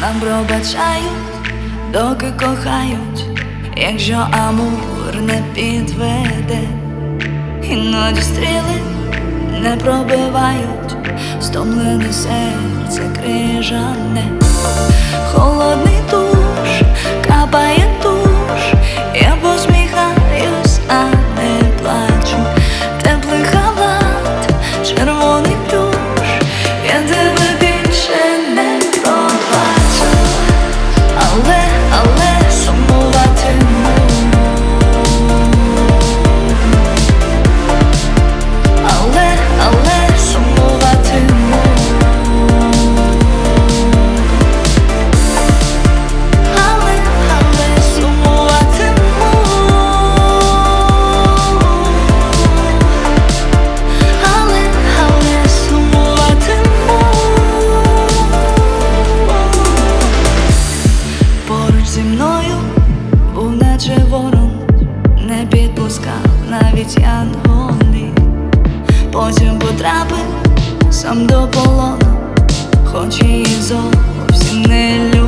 Вам пробачають, доки кохають, якщо амур не підведе. Іноді стріли не пробивають, стомлене серце крижане. Холодний душ, капає туш, я посміхаюсь, а не плачу. Теплий халат, червоний плюш, я тебе більше не пробачу. Але сумуватиму. Але сумуватиму. Але сумуватиму. Але сумуватиму. Поруч зі мною був наче ворон, не підпускав навіть янголів. Потім потрапив сам до полону, хоч її зовсім не любив.